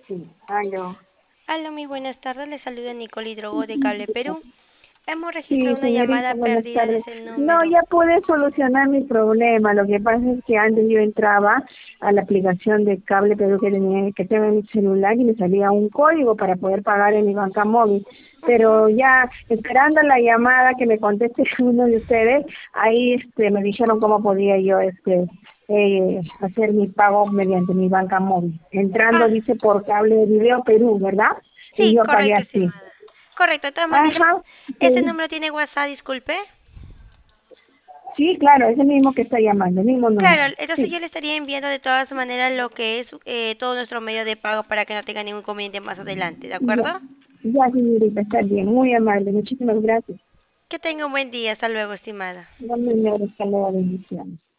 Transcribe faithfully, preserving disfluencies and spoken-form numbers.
Sí, aló. Hola, muy buenas tardes. Les saluda Nicole Hidrogo de Cable Perú. Hemos Sí, registrado una señorita, llamada buenas perdida de tardes. ese No, número. ya pude solucionar mi problema. Lo que pasa es que antes yo entraba a la aplicación de cable Perú que tenía, que tengo en mi celular y me salía un código para poder pagar en mi banca móvil. Ujú. Pero ya esperando la llamada que me conteste uno de ustedes, ahí este me dijeron cómo podía yo este eh, hacer mi pago mediante mi banca móvil. Entrando Ah, dice por cable de Video Perú, ¿verdad? Y sí, yo pagué correcto, así. estimada. Correcto, de todas maneras, Ajá. ese Sí. número tiene WhatsApp, disculpe. Sí, claro, es el mismo que está llamando, el mismo número. Claro, entonces Sí, yo le estaría enviando de todas maneras lo que es eh, todo nuestro medio de pago para que no tenga ningún inconveniente más adelante, ¿de ya, acuerdo? ya señorita, está bien, muy amable, muchísimas gracias. Que tenga un buen día. Hasta luego, estimada. Dame un hasta luego, bendiciones.